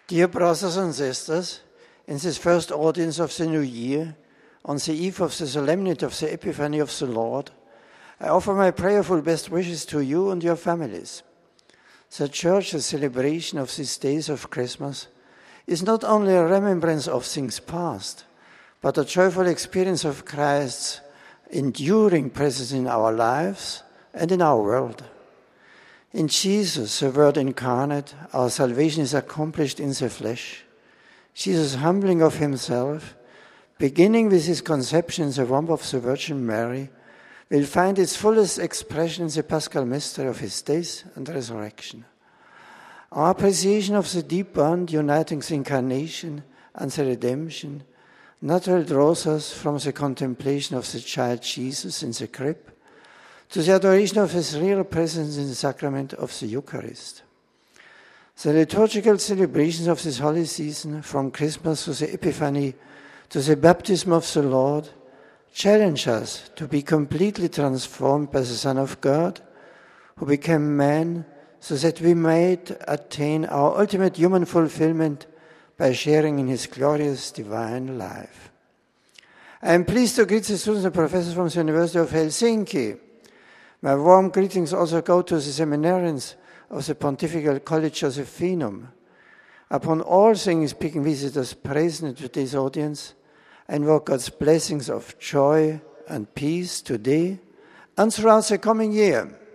Dear brothers and sisters, in this first audience of the new year, on the eve of the solemnity of the Epiphany of the Lord, I offer my prayerful best wishes to you and your families. The Church's celebration of these days of Christmas is not only a remembrance of things past, but a joyful experience of Christ's enduring presence in our lives and in our world. In Jesus, the Word incarnate, our salvation is accomplished in the flesh. Jesus' humbling of himself, beginning with his conception in the womb of the Virgin Mary, will find its fullest expression in the Paschal mystery of his death and resurrection. Our appreciation of the deep bond uniting the Incarnation and the Redemption naturally draws us from the contemplation of the child Jesus in the crib to the adoration of his real presence in the sacrament of the Eucharist. The liturgical celebrations of this holy season, from Christmas to the Epiphany to the baptism of the Lord, challenge us to be completely transformed by the Son of God, who became man, so that we might attain our ultimate human fulfillment by sharing in his glorious divine life. I am pleased to greet the students and professors from the University of Helsinki. My warm greetings also go to the seminarians of the Pontifical College Josephinum. Upon all English-speaking visitors present in today's audience, I invoke God's blessings of joy and peace today and throughout the coming year.